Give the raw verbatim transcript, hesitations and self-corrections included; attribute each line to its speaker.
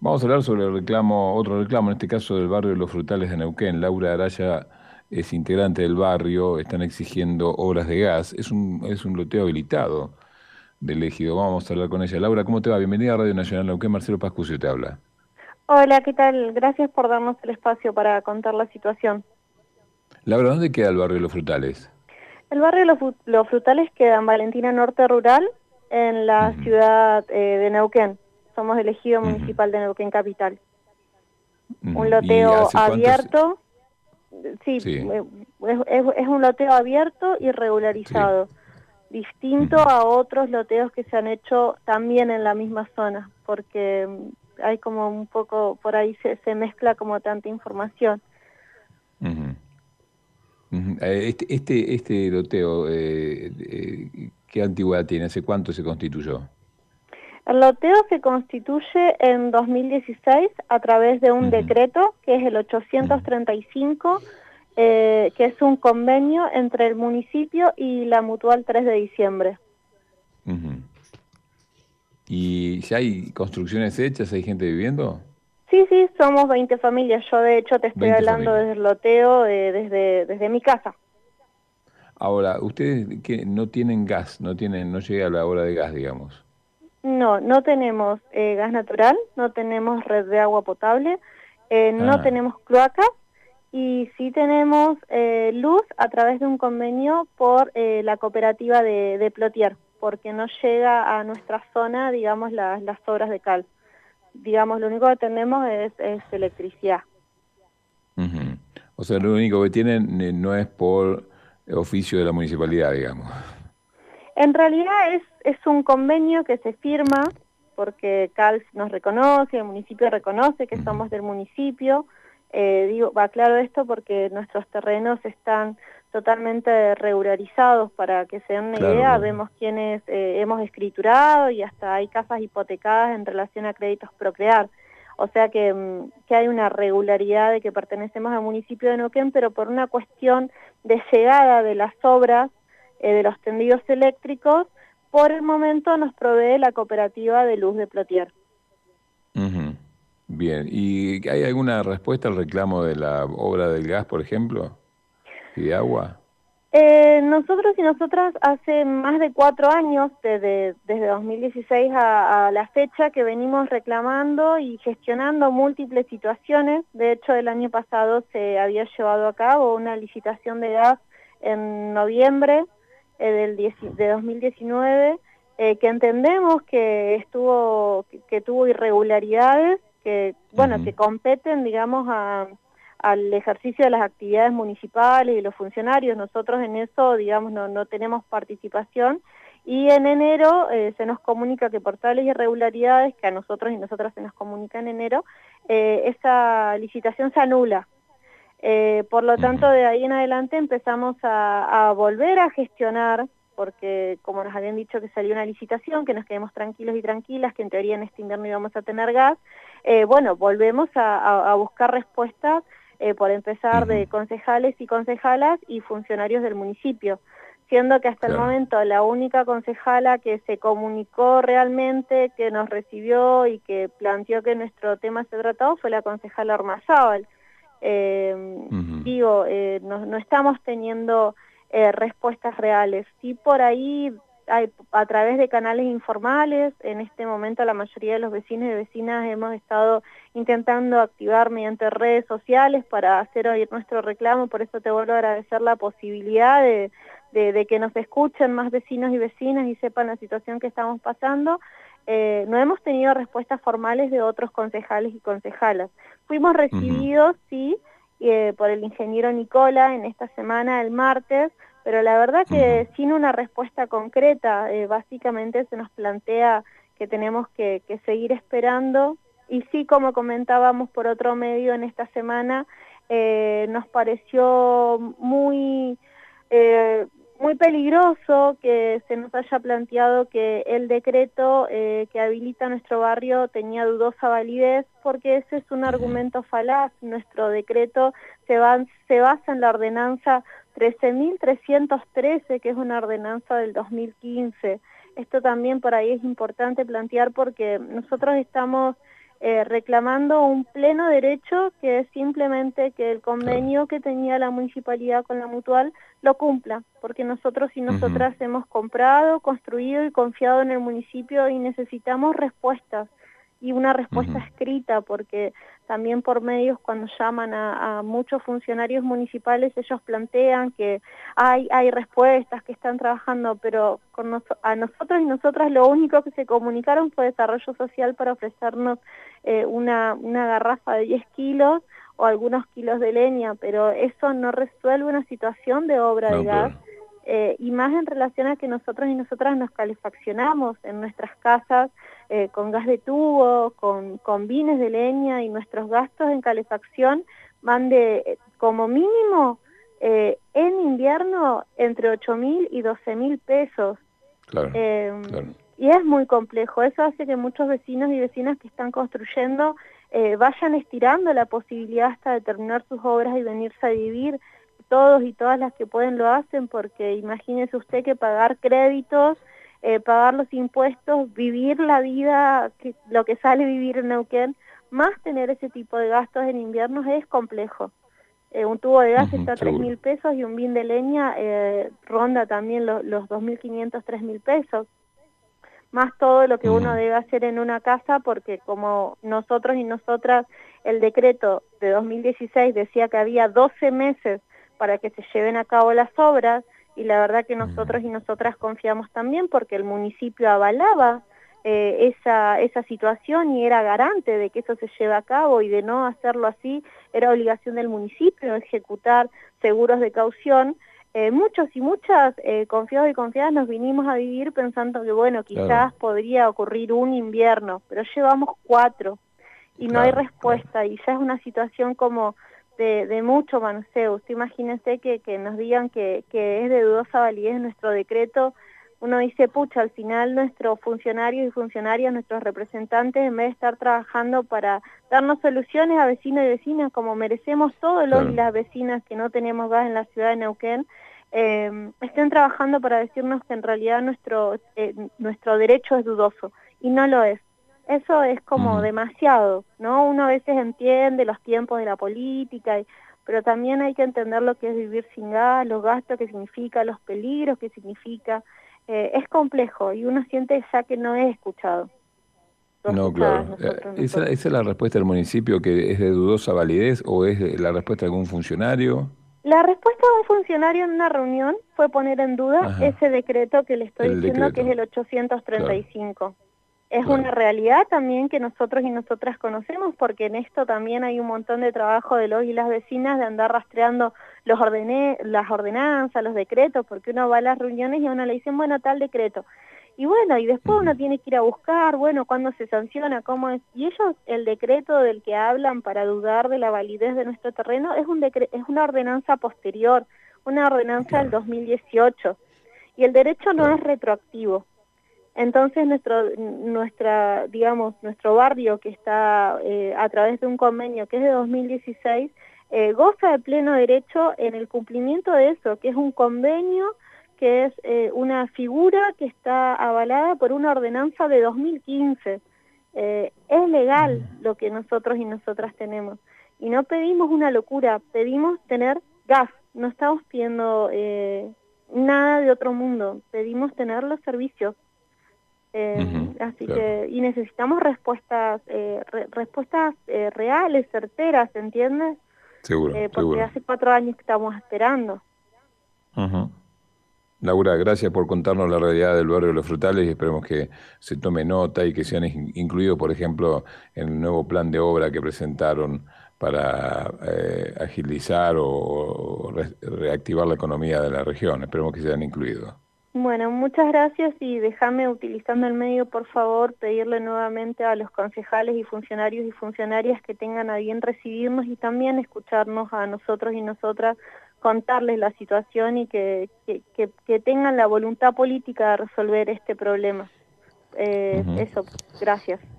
Speaker 1: Vamos a hablar sobre el reclamo, otro reclamo, en este caso del barrio de Los Frutales de Neuquén. Laura Araya es integrante del barrio, están exigiendo obras de gas. Es un, es un loteo habilitado del ejido. Vamos a hablar con ella. Laura, ¿cómo te va? Bienvenida a Radio Nacional Neuquén. Marcelo Pascucio te habla.
Speaker 2: Hola, ¿qué tal? Gracias por darnos el espacio para contar la situación.
Speaker 1: Laura, ¿dónde queda el barrio de Los Frutales?
Speaker 2: El barrio Los, Fru- Los Frutales queda en Valentina Norte Rural, en la
Speaker 1: Ujú,
Speaker 2: ciudad eh, de Neuquén. Somos el ejido
Speaker 1: ujú,
Speaker 2: municipal de Neuquén Capital. Un
Speaker 1: ujú. ¿Y
Speaker 2: loteo
Speaker 1: hace cuántos?
Speaker 2: abierto, sí,
Speaker 1: Sí,
Speaker 2: eh, es, es- es un loteo abierto y
Speaker 1: sí.
Speaker 2: regularizado, distinto
Speaker 1: Ujú,
Speaker 2: a otros loteos que se han hecho también en la misma zona, porque mm, hay como un poco, por ahí se, se mezcla como tanta información.
Speaker 1: ujú, ujú. Eh, Este, este, este loteo, eh, eh, ¿qué antigüedad tiene? ¿Hace cuánto se constituyó?
Speaker 2: El loteo se constituye en dos mil dieciséis a través de un
Speaker 1: Ujú,
Speaker 2: decreto que es el
Speaker 1: ujú,
Speaker 2: ochocientos treinta y cinco, eh, que es un convenio entre el municipio y la Mutual tres de diciembre.
Speaker 1: ujú. ¿Y ya hay construcciones hechas? ¿Hay gente viviendo?
Speaker 2: Sí, sí, somos veinte familias. Yo de hecho te estoy
Speaker 1: Veinte
Speaker 2: hablando
Speaker 1: familias.
Speaker 2: desde el loteo, eh, desde, desde mi casa.
Speaker 1: Ahora, ustedes que no tienen gas, no tienen, no llega la hora de gas, digamos.
Speaker 2: No, no tenemos eh, gas natural, no tenemos red de agua potable, eh, no
Speaker 1: Ah,
Speaker 2: tenemos cloacas. Y sí tenemos eh, luz a través de un convenio por eh, la cooperativa de, de Plotier, porque no llega a nuestra zona, digamos, las, las obras de cal. Digamos, lo único que tenemos es, es electricidad.
Speaker 1: ujú. O sea, lo único que tienen eh, no es por oficio de la municipalidad, digamos.
Speaker 2: En realidad es, es un convenio que se firma porque Cal nos reconoce, el municipio reconoce que
Speaker 1: Ujú,
Speaker 2: somos del municipio. Eh, digo, va claro esto porque nuestros terrenos están totalmente regularizados. Para que se den una
Speaker 1: claro,
Speaker 2: idea,
Speaker 1: claro.
Speaker 2: vemos quienes eh, hemos escriturado y hasta hay casas hipotecadas en relación a créditos Procrear. O sea que, mm, que hay una regularidad de que pertenecemos al municipio de Neuquén, pero por una cuestión de llegada de las obras, eh, de los tendidos eléctricos, por el momento nos provee la cooperativa de luz de Plotier.
Speaker 1: Ujú. Bien, ¿y hay alguna respuesta al reclamo de la obra del gas, por ejemplo? ¿Y de agua?
Speaker 2: Eh, nosotros y nosotras hace más de cuatro años, desde, desde dos mil dieciséis a, a la fecha, que venimos reclamando y gestionando múltiples situaciones. De hecho, el año pasado se había llevado a cabo una licitación de gas en noviembre eh, del diez de dos mil diecinueve, eh, que entendemos que estuvo, que, que tuvo irregularidades, que bueno,
Speaker 1: Ujú,
Speaker 2: que competen, digamos, a al ejercicio de las actividades municipales y los funcionarios. Nosotros en eso, digamos, no, no tenemos participación, y en enero eh, se nos comunica que por tales irregularidades, que a nosotros y nosotras se nos comunica en enero, eh, esa licitación se anula. Eh, por lo
Speaker 1: ujú,
Speaker 2: tanto, de ahí en adelante empezamos a, a volver a gestionar, porque como nos habían dicho que salió una licitación, que nos quedemos tranquilos y tranquilas, que en teoría en este invierno íbamos a tener gas, eh, bueno, volvemos a, a, a buscar respuestas, eh, por empezar
Speaker 1: ujú.
Speaker 2: de concejales y concejalas y funcionarios del municipio, siendo que hasta el
Speaker 1: Claro.
Speaker 2: momento la única concejala que se comunicó realmente, que nos recibió y que planteó que nuestro tema se trataba fue la concejala Ormazábal. Eh,
Speaker 1: Ujú,
Speaker 2: digo, eh, no, no estamos teniendo eh, respuestas reales. Sí, por ahí hay, a través de canales informales, en este momento la mayoría de los vecinos y vecinas hemos estado intentando activar mediante redes sociales para hacer oír nuestro reclamo. Por eso te vuelvo a agradecer la posibilidad de, de, de que nos escuchen más vecinos y vecinas y sepan la situación que estamos pasando. Eh, no hemos tenido respuestas formales de otros concejales y concejalas. Fuimos
Speaker 1: ujú,
Speaker 2: recibidos, sí, eh, por el ingeniero Nicola en esta semana, el martes, pero la verdad
Speaker 1: ujú.
Speaker 2: que sin una respuesta concreta. Eh, básicamente se nos plantea que tenemos que, que seguir esperando, y sí, como comentábamos por otro medio en esta semana, eh, nos pareció muy... Eh, muy peligroso que se nos haya planteado que el decreto eh, que habilita nuestro barrio tenía dudosa validez, porque ese es un
Speaker 1: Ujú,
Speaker 2: argumento falaz. Nuestro decreto se, va, se basa en la ordenanza trece mil trescientos trece, que es una ordenanza del dos mil quince. Esto también por ahí es importante plantear, porque nosotros estamos eh, reclamando un pleno derecho, que es simplemente que el convenio que tenía la municipalidad con la Mutual lo cumpla, porque nosotros y nosotras uh-huh. hemos comprado, construido y confiado en el municipio y necesitamos respuestas, y una respuesta uh-huh. escrita, porque también por medios cuando llaman a, a muchos funcionarios municipales ellos plantean que hay, hay respuestas, que están trabajando, pero con nos, a nosotros y nosotras lo único que se comunicaron fue Desarrollo Social para ofrecernos eh, una, una garrafa de diez kilos o algunos kilos de leña, pero eso no resuelve una situación de obra no, de gas, claro. eh, y más en relación a que nosotros y nosotras nos calefaccionamos en nuestras casas eh, con gas de tubo, con, con vines de leña, y nuestros gastos en calefacción van de, como mínimo, eh, en invierno, entre ocho mil y doce mil pesos.
Speaker 1: Claro,
Speaker 2: eh,
Speaker 1: claro.
Speaker 2: Y es muy complejo. Eso hace que muchos vecinos y vecinas que están construyendo eh, vayan estirando la posibilidad hasta de terminar sus obras y venirse a vivir. Todos y todas las que pueden lo hacen, porque imagínese usted que pagar créditos, eh, pagar los impuestos, vivir la vida, que, lo que sale vivir en Neuquén, más tener ese tipo de gastos en inviernos es complejo. Eh, un tubo de gas uh-huh, está a tres mil pesos y un bin de leña eh, ronda también lo, los dos mil quinientos, tres mil pesos. Más todo lo que uh-huh. uno debe hacer en una casa, porque como nosotros y nosotras, el decreto de dos mil dieciséis decía que había doce meses para que se lleven a cabo las obras, y la verdad que nosotros y nosotras confiamos también porque el municipio avalaba eh, esa, esa situación y era garante de que eso se lleve a cabo, y de no hacerlo así era obligación del municipio ejecutar seguros de caución. Eh, muchos y muchas eh, confiados y confiadas nos vinimos a vivir pensando que bueno, quizás claro. podría ocurrir un invierno, pero llevamos cuatro y claro, no hay respuesta, claro. y ya es una situación como de, de mucho manoseo. Usted imagínese que, que nos digan que, que es de dudosa validez nuestro decreto. Uno dice, pucha, al final nuestros funcionarios y funcionarias, nuestros representantes, en vez de estar trabajando para darnos soluciones a vecinos y vecinas, como merecemos todos los claro. y las vecinas que no tenemos gas en la ciudad de Neuquén, eh, estén trabajando para decirnos que en realidad nuestro, eh, nuestro derecho es dudoso, y no lo es. Eso es como uh-huh. demasiado, ¿no? Uno a veces entiende los tiempos de la política, y, pero también hay que entender lo que es vivir sin gas, los gastos que significa, los peligros que significa. Eh, es complejo y uno siente ya que no es escuchado.
Speaker 1: No, claro. Nosotros, ¿Esa, nosotros. ¿Esa es la respuesta del municipio, que es de dudosa validez, o es la respuesta de algún funcionario?
Speaker 2: La respuesta de un funcionario en una reunión fue poner en duda Ajá. ese decreto que le estoy el diciendo, decreto. que es el ochocientos treinta y cinco. Claro. Es claro. una realidad también que nosotros y nosotras conocemos, porque en esto también hay un montón de trabajo de los y las vecinas de andar rastreando los ordené, las ordenanzas, los decretos, porque uno va a las reuniones y a uno le dicen, bueno, tal decreto. Y bueno, y después uno tiene que ir a buscar, bueno, cuándo se sanciona, cómo es. Y ellos, el decreto del que hablan para dudar de la validez de nuestro terreno, es, un decre es una ordenanza posterior, una ordenanza claro. del dos mil dieciocho. Y el derecho no claro. es retroactivo. Entonces nuestro, nuestra, digamos, nuestro barrio, que está eh, a través de un convenio que es de dos mil dieciséis, eh, goza de pleno derecho en el cumplimiento de eso, que es un convenio, que es eh, una figura que está avalada por una ordenanza de dos mil quince. Eh, es legal lo que nosotros y nosotras tenemos. Y no pedimos una locura, pedimos tener gas. No estamos pidiendo eh, nada de otro mundo, pedimos tener los servicios. Eh, uh-huh, así claro. que, y necesitamos respuestas eh, re, respuestas eh, reales, certeras, ¿entiendes?
Speaker 1: Seguro,
Speaker 2: eh, Porque
Speaker 1: seguro.
Speaker 2: hace cuatro años que estamos esperando.
Speaker 1: Uh-huh. Laura, gracias por contarnos la realidad del barrio de Los Frutales, y esperemos que se tome nota y que sean in- incluidos, por ejemplo, en el nuevo plan de obra que presentaron para eh, agilizar o, o re- reactivar la economía de la región. Esperemos que sean incluidos.
Speaker 2: Bueno, muchas gracias, y déjame, utilizando el medio, por favor, pedirle nuevamente a los concejales y funcionarios y funcionarias que tengan a bien recibirnos y también escucharnos a nosotros y nosotras, contarles la situación, y que, que, que, que tengan la voluntad política de resolver este problema. Eh, uh-huh. Eso, gracias.